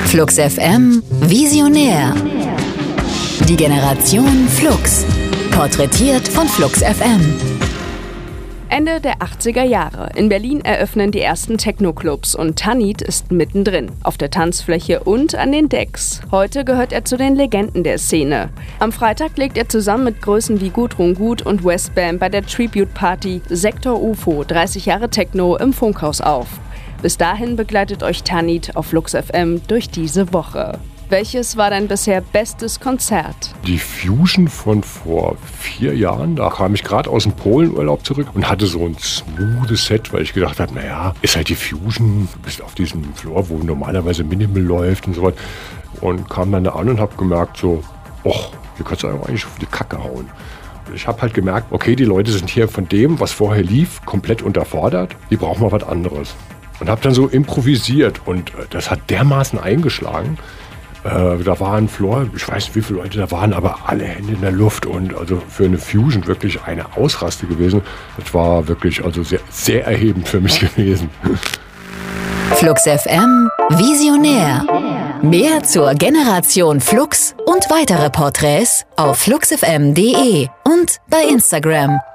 Flux FM Visionär. Die Generation Flux. Porträtiert von Flux FM. Ende der 80er Jahre. In Berlin eröffnen die ersten Techno-Clubs und Tanit ist mittendrin, auf der Tanzfläche und an den Decks. Heute gehört er zu den Legenden der Szene. Am Freitag legt er zusammen mit Größen wie Gudrun Gut und Westbam bei der Tribute-Party Sektor UFO 30 Jahre Techno im Funkhaus auf. Bis dahin begleitet euch Tanit auf Flux FM durch diese Woche. Welches war dein bisher bestes Konzert? Die Fusion von vor 4 Jahren, da kam ich gerade aus dem Polenurlaub zurück und hatte so ein smoothes Set, weil ich gedacht habe, naja, ist halt die Fusion, du bist auf diesem Floor, wo normalerweise Minimal läuft und so was. Und kam dann da an und habe gemerkt so, hier kannst du eigentlich auf die Kacke hauen. Ich habe halt gemerkt, okay, die Leute sind hier von dem, was vorher lief, komplett unterfordert, die brauchen mal was anderes. Und habe dann so improvisiert und das hat dermaßen eingeschlagen. Da war ein Floor, ich weiß nicht, wie viele Leute da waren, aber alle Hände in der Luft und also für eine Fusion wirklich eine Ausraste gewesen. Das war wirklich also sehr, sehr erhebend für mich gewesen. Flux FM Visionär. Mehr zur Generation Flux und weitere Porträts auf fluxfm.de und bei Instagram